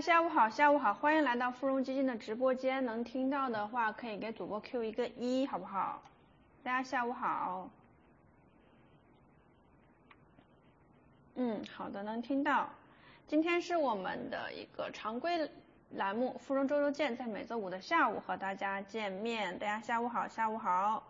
家下午好，下午好，欢迎来到芙蓉基金的直播间。能听到的话，可以给主播 Q 一个1，好不好？大家下午好。好的，能听到。今天是我们的一个常规栏目，芙蓉周周见，在每周五的下午和大家见面。大家下午好，下午好。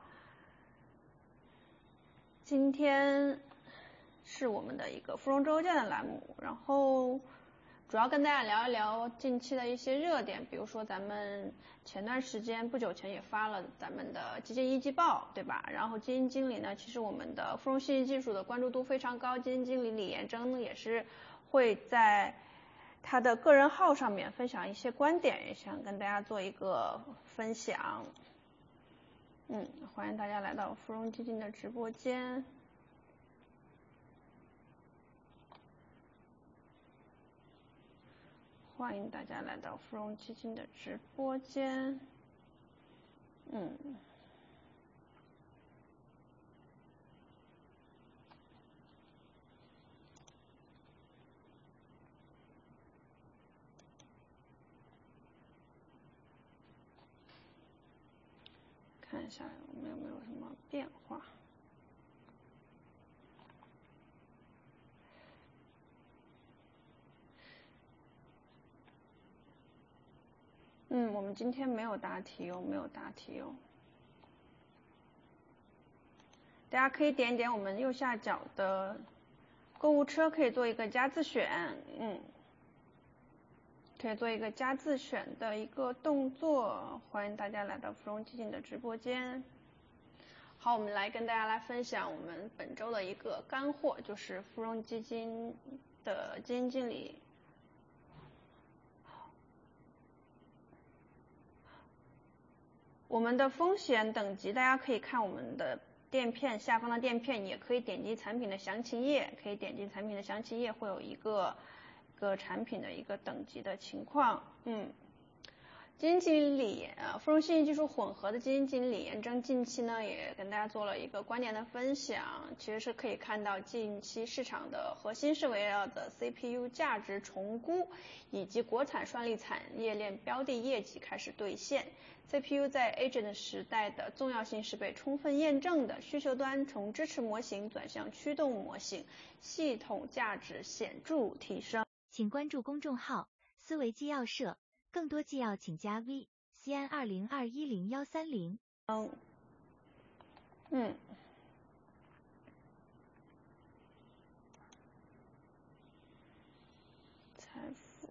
今天是我们的一个芙蓉周周见的栏目，然后主要跟大家聊一聊近期的一些热点，比如说咱们前段时间不久前也发了咱们的基金一季报，对吧？然后基金经理呢，其实我们的芙蓉信息技术的关注度非常高，基金经理李延征也是会在他的个人号上面分享一些观点，也想跟大家做一个分享。欢迎大家来到芙蓉基金的直播间。欢迎大家来到芙蓉基金的直播间。看一下我们有没有什么变化。我们今天没有答题哦，没有答题哦。大家可以点一点我们右下角的购物车，可以做一个加自选，可以做一个加自选的一个动作。欢迎大家来到芙蓉基金的直播间。好，我们来跟大家来分享我们本周的一个干货，就是芙蓉基金的基金经理。我们的风险等级，大家可以看我们的垫片下方的垫片，也可以点击产品的详情页，会有一个产品的一个等级的情况。基金经理芙蓉信息技术混合的基金经理李延征近期呢也跟大家做了一个观点的分享，其实是可以看到近期市场的核心是围绕的 CPU 价值重估以及国产算力产业链标的业绩开始兑现。CPU 在 Agent 时代的重要性是被充分验证的，需求端从支持模型转向驱动模型，系统价值显著提升。 请关注公众号思维纪要社，更多纪要请加 V CN20210130。 财富。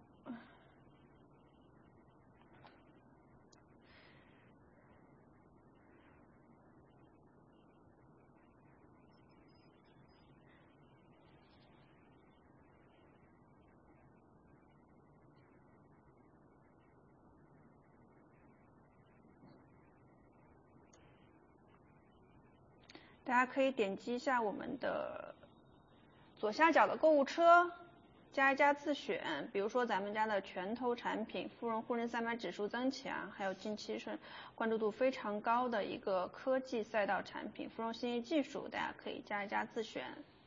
大家可以点击一下我们的左下角的购物车，加一加自选，比如说咱们家的拳头产品芙蓉沪深300指数增强，还有近期是关注度非常高的一个科技赛道产品芙蓉信息技术，大家可以加一加自选。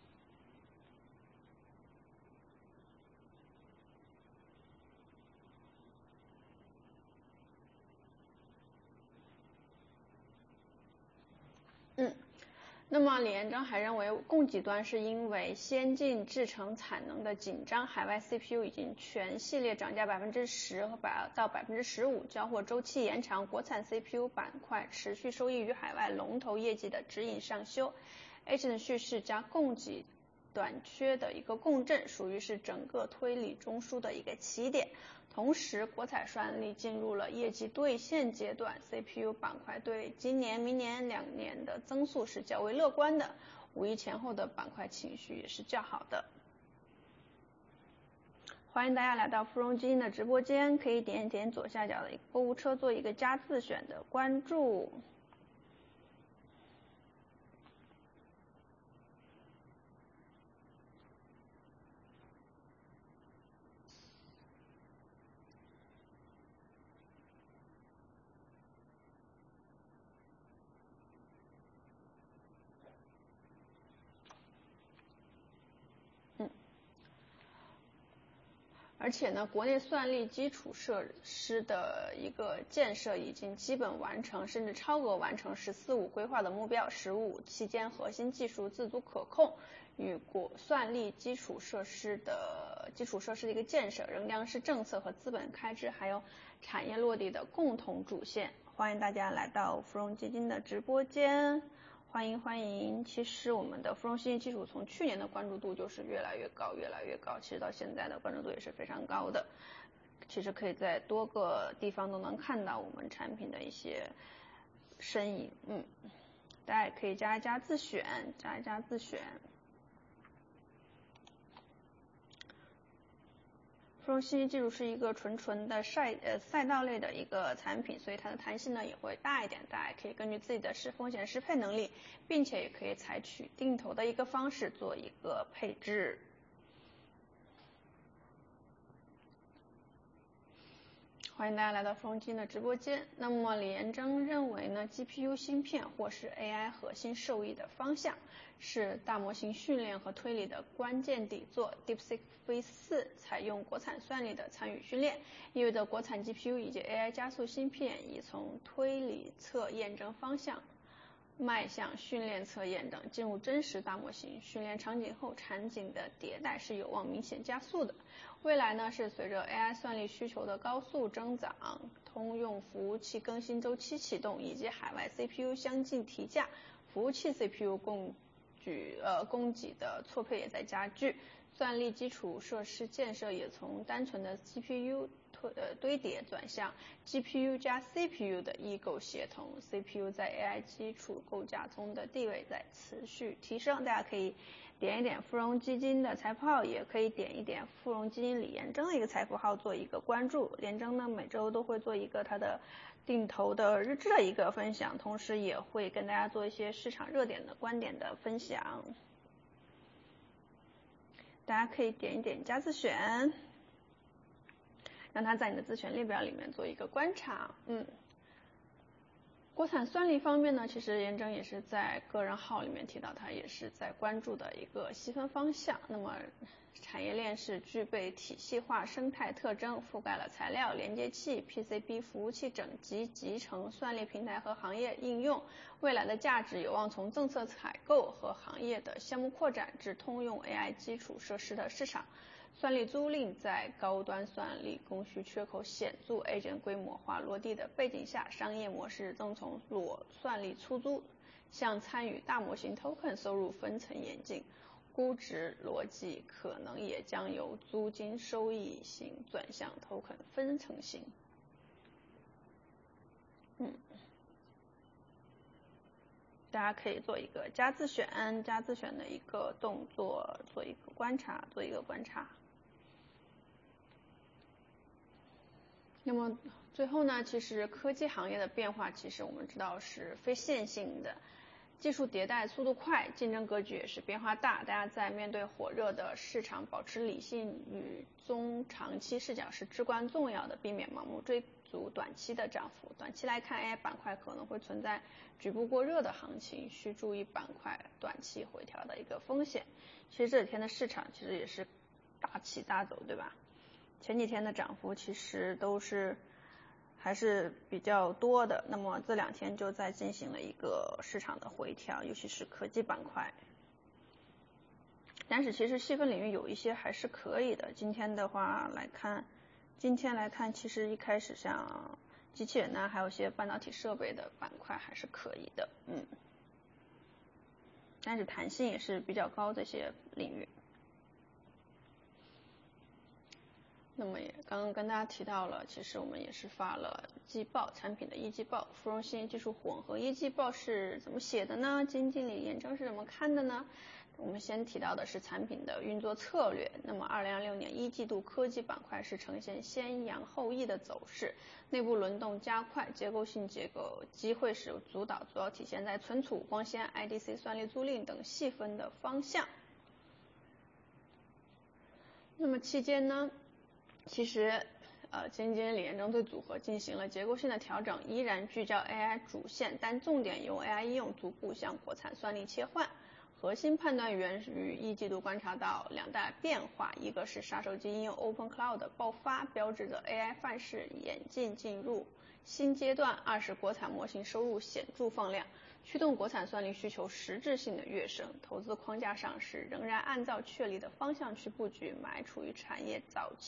那么李延征还认为，供给端是因为先进制程产能的紧张，海外 CPU 已经全系列涨价10%到15%，交货周期延长，国产 CPU 板块持续受益于海外龙头业绩的指引上修。Agent 叙事加供给短缺的一个共振，属于是整个推理中枢的一个起点。同时，国产算力进入了业绩兑现阶段 ，CPU 板块对今年、明年2年的增速是较为乐观的。5一前后的板块情绪也是较好的。欢迎大家来到芙蓉基金的直播间，可以点一点左下角的一个购物车，做一个加自选的关注。 而且呢，国内算力基础设施的一个建设已经基本完成，甚至超额完成“十四五”规划的目标。“十五”期间核心技术自主可控与算力基础设施的一个建设，仍将是政策和资本开支还有产业落地的共同主线。欢迎大家来到芙蓉基金的直播间。欢迎！其实我们的芙蓉信息基础从去年的关注度就是越来越高，其实到现在的关注度也是非常高的。其实可以在多个地方都能看到我们产品的一些身影。大家也可以加一加自选。芙蓉信息技术是一个纯的赛道类的一个产品，所以它的弹性呢也会大一点，大家可以根据自己的风险适配能力，并且也可以采取定投的一个方式做一个配置。欢迎大家来到芙蓉基金的直播间。那么李彦征认为呢 ，GPU 芯片或是 AI 核心受益的方向是大模型训练和推理的关键底座。DeepSeek V4 采用国产算力的参与训练，意味着国产 GPU 以及 AI 加速芯片已从推理侧验证方向迈向训练侧验证，进入真实大模型训练场景后，场景的迭代是有望明显加速的。未来呢，是随着 AI 算力需求的高速增长，通用服务器更新周期启动，以及海外 CPU 相继提价，服务器 CPU 供给的错配也在加剧，算力基础设施建设也从单纯的 GPU堆叠转向 GPU 加 CPU 的异构协同， CPU 在 AI 基础构架中的地位在持续提升。大家可以点一点芙蓉基金的财富号，也可以点一点芙蓉基金李彦征的一个财富号做一个关注。彦征呢每周都会做一个他的定投的日志的一个分享，同时也会跟大家做一些市场热点的观点的分享。大家可以点一点加自选，让它在你的自选列表里面做一个观察。国产算力方面呢，其实彦征也是在个人号里面提到，他也是在关注的一个细分方向。那么产业链是具备体系化生态特征，覆盖了材料、连接器、PCB 服务器整集、集成、算力平台和行业应用。未来的价值有望从政策采购和行业的项目扩展至通用 AI 基础设施的市场。算力租赁在高端算力供需缺口显著 Agent 规模化落地的背景下，商业模式正从裸算力出租向参与大模型 Token 收入分层演进，估值逻辑可能也将由租金收益型转向 Token 分层型。大家可以做一个加自选的一个动作，做一个观察。那么最后呢，其实科技行业的变化，其实我们知道是非线性的，技术迭代速度快，竞争格局也是变化大。大家在面对火热的市场，保持理性与中长期视角是至关重要的，避免盲目追逐短期的涨幅。短期来看 AI 板块可能会存在局部过热的行情，需注意板块短期回调的一个风险。其实这几天的市场其实也是大起大走，对吧？前几天的涨幅其实都是还是比较多的，那么这2天就在进行了一个市场的回调，尤其是科技板块。但是其实细分领域有一些还是可以的。今天来看，其实一开始像机器人还有一些半导体设备的板块还是可以的，但是弹性也是比较高这些领域。那么也刚刚跟大家提到了，其实我们也是发了季报，产品的一季报。芙蓉信息技术混合一季报是怎么写的呢？基金经理彦征是怎么看的呢？我们先提到的是产品的运作策略。那么2026年1季度科技板块是呈现先扬后抑的走势，内部轮动加快，结构性机会是主导，主要体现在存储、光纤、IDC 算力租赁等细分的方向。那么期间呢，其实基金经理李彦征对组合进行了结构性的调整，依然聚焦 AI 主线，但重点由 AI 应用逐步向国产算力切换。 核心判断源于一季度观察到两大变化，一个是杀手级应用 Open Cloud 的爆发，标志着 AI 范式演进入新阶段；二是国产模型收入显著放量，驱动国产算力需求实质性的跃升。投资框架上是仍然按照确立的方向去布局，买处于产业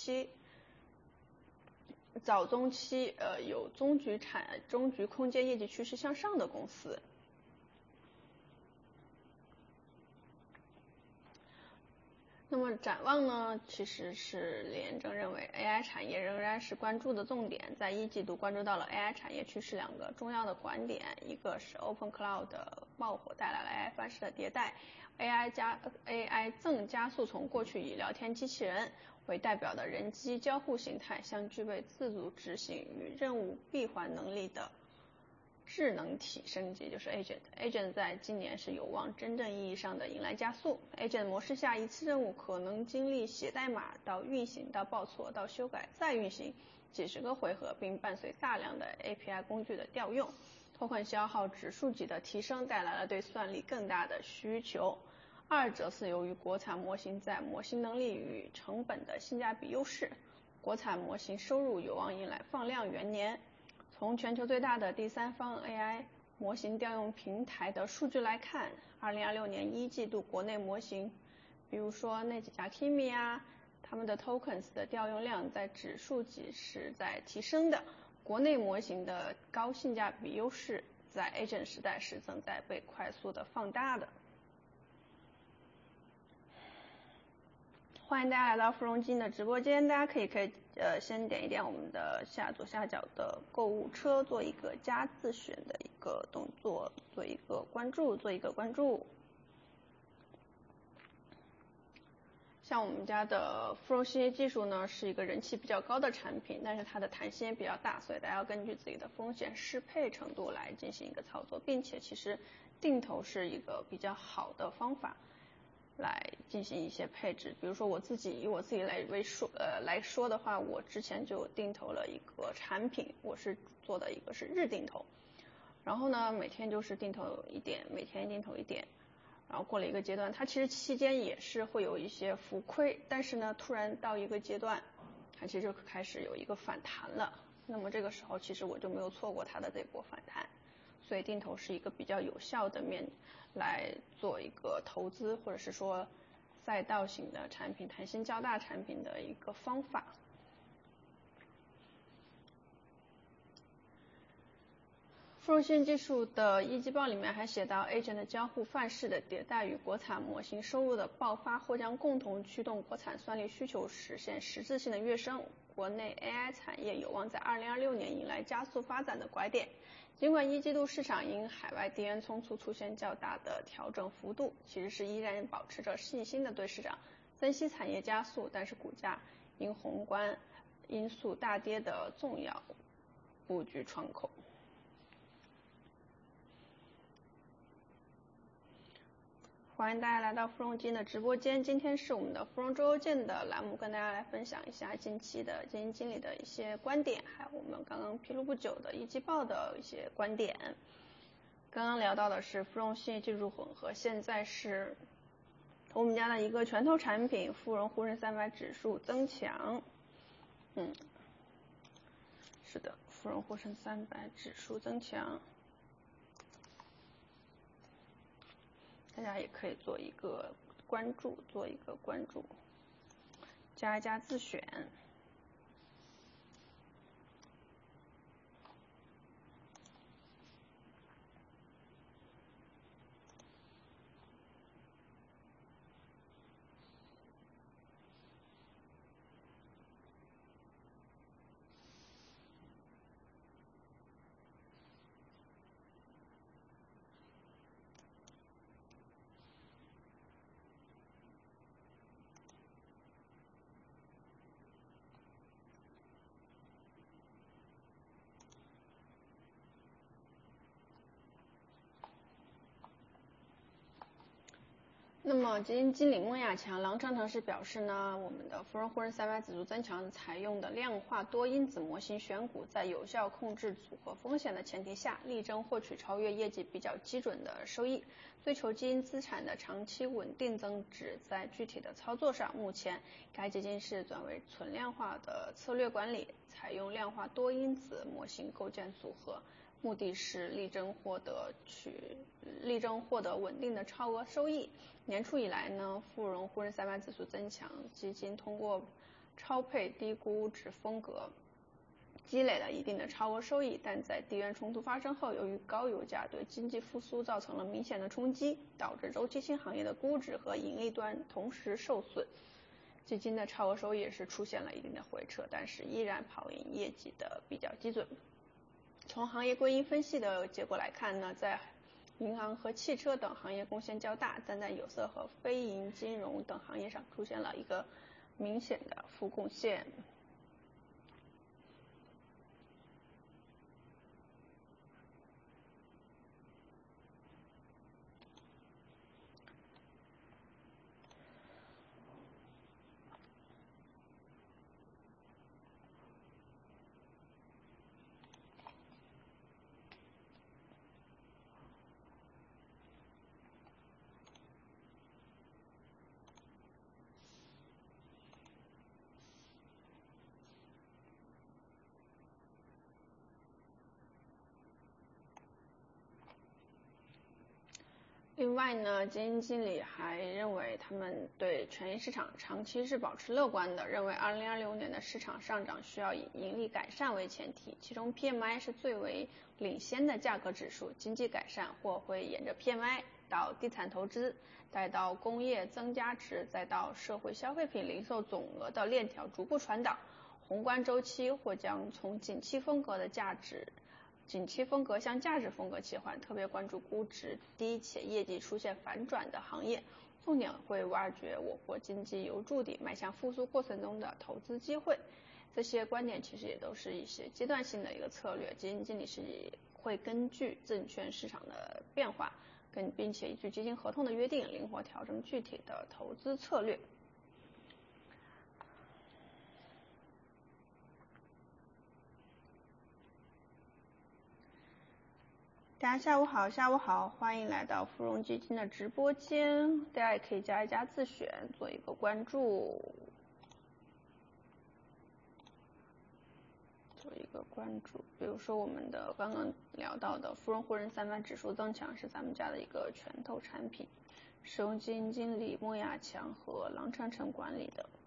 早中期有中局空间业绩趋势向上的公司。那么展望呢，其实是联证认为 AI 产业仍然是关注的重点，在一季度关注到了 AI 产业趋势两个重要的观点，一个是 Open Cloud 的爆火带来了 AI 范式的迭代， AI 正加速从过去以聊天机器人为代表的人机交互形态向具备自主执行与任务闭环能力的智能体升级，就是 Agent 在今年是有望真正意义上的迎来加速。 Agent 模式下，一次任务可能经历写代码到运行到报错到修改再运行几十个回合，并伴随大量的 API 工具的调用，token消耗指数级的提升，带来了对算力更大的需求。二者是由于国产模型在模型能力与成本的性价比优势，国产模型收入有望迎来放量元年。从全球最大的第三方 AI 模型调用平台的数据来看，2026年一季度国内模型，比如说那几家 Kimi 啊，他们的 tokens 的调用量在指数级是在提升的，国内模型的高性价比优势在 Agent 时代是正在被快速的放大的。欢迎大家来到芙蓉基金的直播间，大家可以先点一点我们的左下角的购物车，做一个加自选的一个动作，做一个关注。像我们家的芙蓉信息技术呢，是一个人气比较高的产品，但是它的弹性也比较大，所以大家要根据自己的风险适配程度来进行一个操作，并且其实定投是一个比较好的方法来进行一些配置。比如说以我自己来说的话，我之前就定投了一个产品，我是做的一个是日定投，然后呢每天就是定投一点，每天定投一点，然后过了一个阶段，它其实期间也是会有一些浮亏，但是呢突然到一个阶段，它其实就开始有一个反弹了，那么这个时候其实我就没有错过它的这波反弹，所以定投是一个比较有效的来做一个投资，或者是说赛道型的产品、弹性较大产品的一个方法。芙蓉信息技术的一季报里面还写到 Agent 交互范式的迭代与国产模型收入的爆发或将共同驱动国产算力需求实现实质性的跃升，国内 AI 产业有望在2026年迎来加速发展的拐点。尽管一季度市场因海外地缘冲突出现较大的调整幅度，其实是依然保持着信心的对市场珍惜产业加速，但是股价因宏观因素大跌的重要布局窗口。欢迎大家来到芙蓉基金的直播间，今天是我们的芙蓉周游见的栏目，跟大家来分享一下近期的基金经理的一些观点，还有我们刚刚披露不久的一季报的一些观点。刚刚聊到的是芙蓉信息技术混合，现在是我们家的一个拳头产品芙蓉沪深300指数增强。是的，芙蓉沪深300指数增强，大家也可以做一个关注，加一加自选。 那么基金经理孟亚强、郎长城是表示呢，我们的富荣沪深300指数增强采用的量化多因子模型选股，在有效控制组合风险的前提下，力争获取超越业绩比较基准的收益，追求基金资产的长期稳定增值。在具体的操作上，目前该基金是转为纯量化的策略管理，采用量化多因子模型构建组合，目的是力争获得稳定的超额收益。年初以来呢，富荣沪深300指数增强基金通过超配低估值风格积累了一定的超额收益，但在地缘冲突发生后，由于高油价对经济复苏造成了明显的冲击，导致周期性行业的估值和盈利端同时受损，基金的超额收益也是出现了一定的回撤，但是依然跑赢业绩的比较基准。从行业归因分析的结果来看呢，在银行和汽车等行业贡献较大，但在有色和非银金融等行业上出现了一个明显的负贡献。另外呢，基金经理还认为他们对权益市场长期是保持乐观的，认为2026年的市场上涨需要以盈利改善为前提，其中 PMI 是最为领先的价格指数，经济改善或会沿着 PMI 到地产投资，再到工业增加值，再到社会消费品零售总额的链条逐步传导，宏观周期或将从景气风格向价值风格切换，特别关注估值低且业绩出现反转的行业，重点会挖掘我国经济由筑底迈向复苏过程中的投资机会。这些观点其实也都是一些阶段性的一个策略，基金经理是会根据证券市场的变化，并且依据基金合同的约定，灵活调整具体的投资策略。大家下午好，欢迎来到富荣基金的直播间，大家也可以加一加自选，做一个关注，比如说我们的刚刚聊到的富荣沪深300指数增强是咱们家的一个拳头产品，是由基金经理孟亚强和郎长城管理的。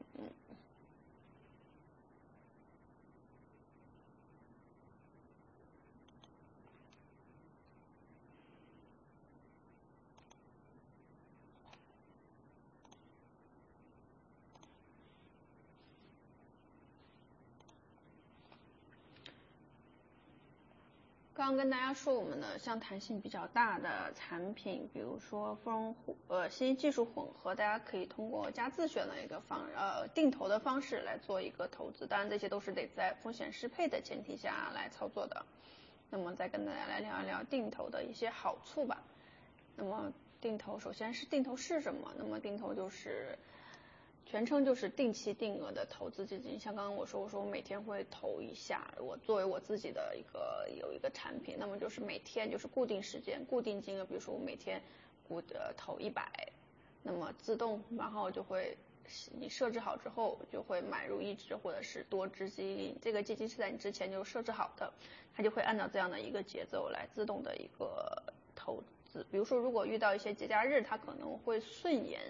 刚刚跟大家说，我们的像弹性比较大的产品，比如说富荣信息技术混合，大家可以通过加自选的一个定投的方式来做一个投资，当然这些都是得在风险适配的前提下来操作的。那么再跟大家来聊一聊定投的一些好处吧。那么定投，首先是定投是什么？那么定投就是全称就是定期定额的投资基金，像刚刚我说我每天会投一下，我作为我自己的有一个产品，那么就是每天就是固定时间固定金额，比如说我每天投100，那么自动然后就会你设置好之后就会买入一只或者是多只基金，这个基金是在你之前就设置好的，它就会按照这样的一个节奏来自动的一个投资。比如说如果遇到一些节假日，它可能会顺延，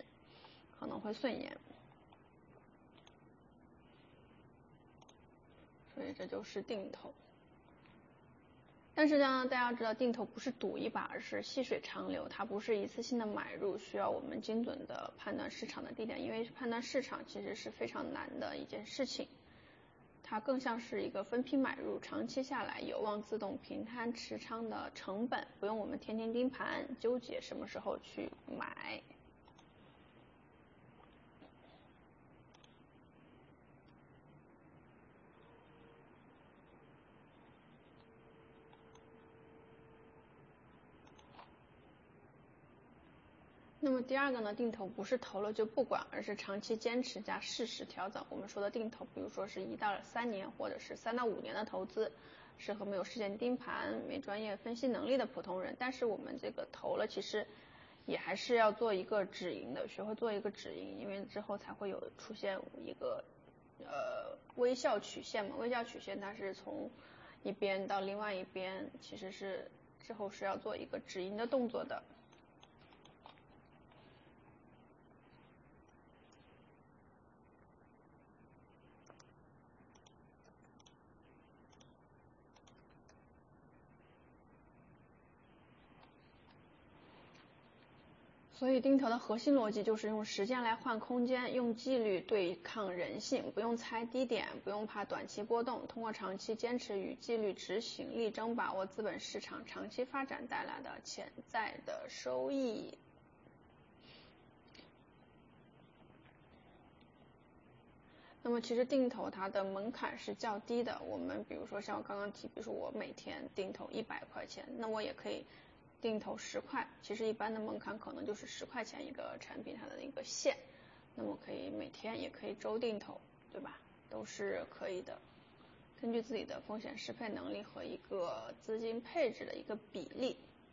所以这就是定投。但是呢，大家知道定投不是赌一把，而是细水长流，它不是一次性的买入，需要我们精准的判断市场的低点，因为判断市场其实是非常难的一件事情，它更像是一个分批买入，长期下来有望自动平摊持仓的成本，不用我们天天盯盘纠结什么时候去买。 那么第二个呢，定投不是投了就不管，而是长期坚持加适时调整。我们说的定投，比如说是1到3年或者是3到5年的投资，适合没有时间盯盘、没专业分析能力的普通人。但是我们这个投了，其实也还是要做一个止盈的，学会做一个止盈，因为之后才会有出现一个微笑曲线嘛。微笑曲线它是从一边到另外一边，其实是之后是要做一个止盈的动作的。所以定投的核心逻辑就是用时间来换空间，用纪律对抗人性，不用猜低点，不用怕短期波动，通过长期坚持与纪律执行，力争把握资本市场长期发展带来的潜在的收益。那么其实定投它的门槛是较低的，我们比如说像我刚刚提，比如说我每天定投100块钱，那我也可以定投10块，其实一般的门槛可能就是10块钱一个产品它的一个线，那么可以每天也可以周定投，对吧？都是可以的，根据自己的风险适配能力和一个资金配置的一个比例。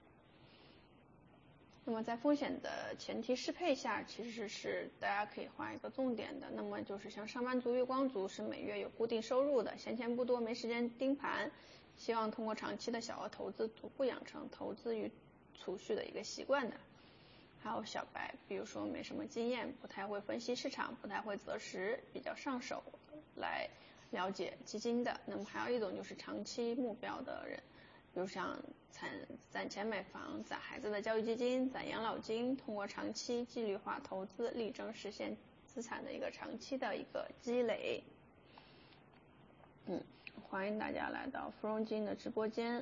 那么在风险的前提适配下，其实是大家可以画一个重点的。那么就是像上班族、月光族是每月有固定收入的，闲钱不多，没时间盯盘，希望通过长期的小额投资，逐步养成投资与储蓄的一个习惯的。还有小白，比如说没什么经验，不太会分析市场，不太会择时，比较上手来了解基金的。那么还有一种就是长期目标的人，比如像攒钱买房、攒孩子的教育基金、攒养老金，通过长期纪律化投资，力争实现资产的一个长期的一个积累。欢迎大家来到芙蓉基金的直播间。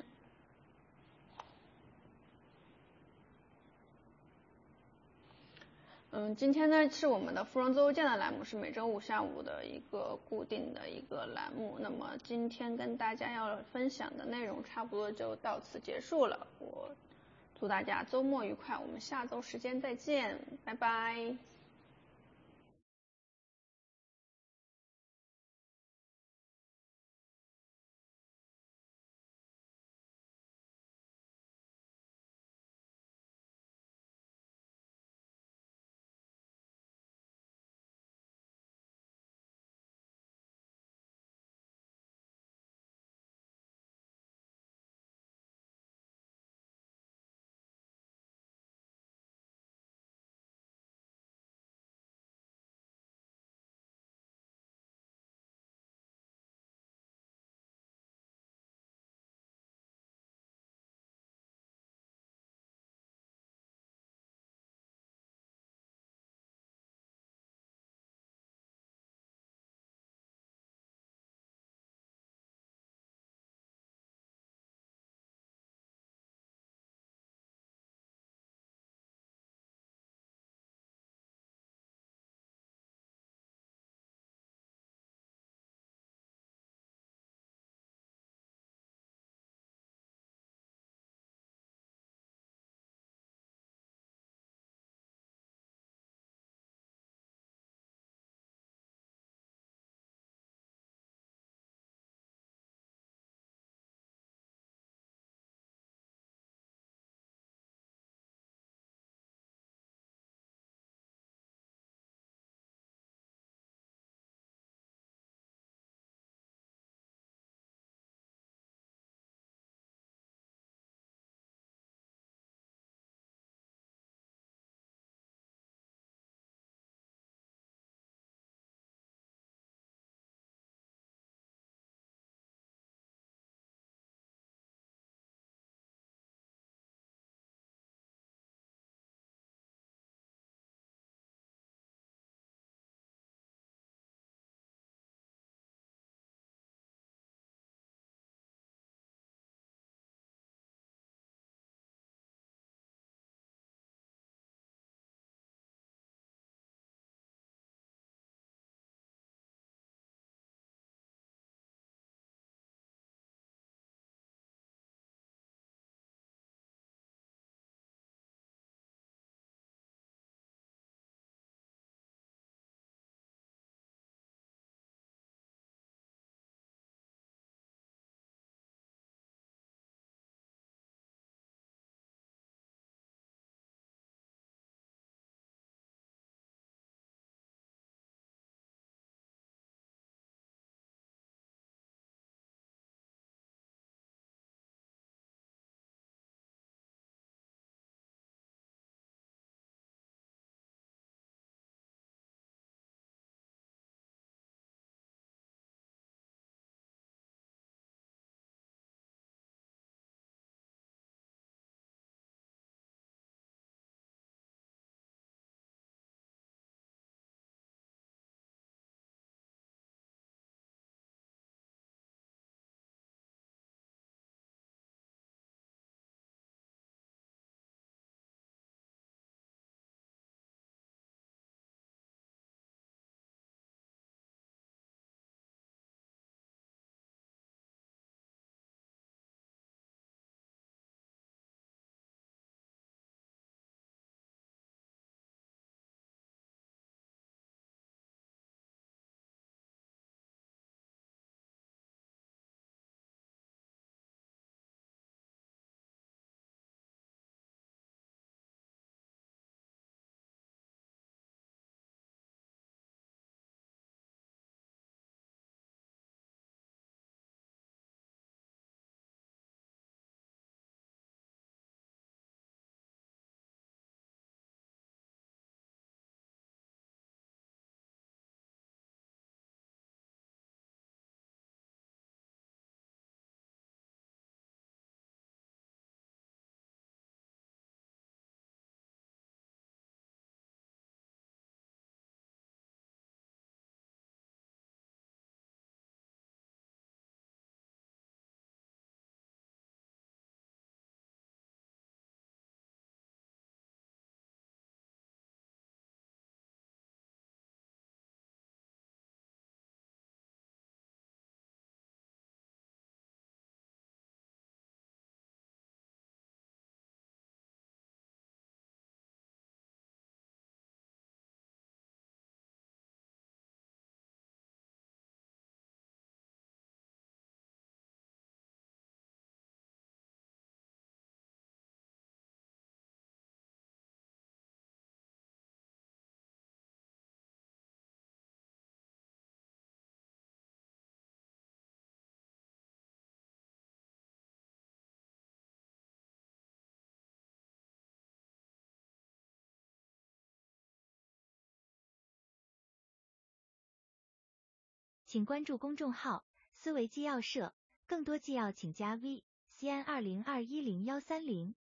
今天呢是我们的芙蓉自由见的栏目，是每周5下午的一个固定的一个栏目。那么今天跟大家要分享的内容差不多就到此结束了。我祝大家周末愉快，我们下周时间再见，拜拜。 请关注公众号思维纪要社，更多纪要请加 V CN20210130。